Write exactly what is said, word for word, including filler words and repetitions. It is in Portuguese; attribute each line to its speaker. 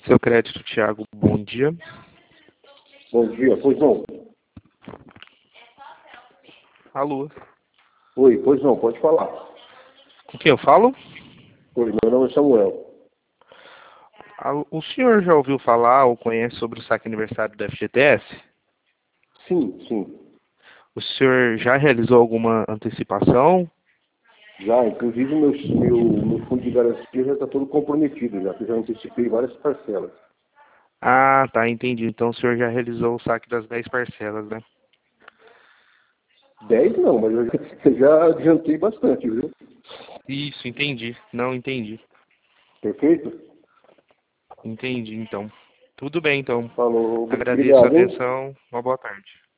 Speaker 1: Seu crédito, Thiago, bom dia.
Speaker 2: Bom dia, pois não.
Speaker 1: Alô.
Speaker 2: Oi, pois não, pode falar.
Speaker 1: Com quem eu falo?
Speaker 2: Oi, meu nome é Samuel.
Speaker 1: Ah, o senhor já ouviu falar ou conhece sobre o saque aniversário do F G T S?
Speaker 2: Sim, sim.
Speaker 1: O senhor já realizou alguma antecipação?
Speaker 2: Já, inclusive meu, meu, meu fundo de garantia já está todo comprometido, já, que eu já antecipei várias parcelas.
Speaker 1: Ah, tá, entendi. Então o senhor já realizou o saque das dez parcelas, né?
Speaker 2: Dez não, mas eu já, eu já adiantei bastante, viu?
Speaker 1: Isso, entendi. Não, entendi.
Speaker 2: Perfeito?
Speaker 1: Entendi, então. Tudo bem, então.
Speaker 2: Falou,
Speaker 1: Agradeço a
Speaker 2: obrigado, hein?
Speaker 1: atenção. Uma boa tarde.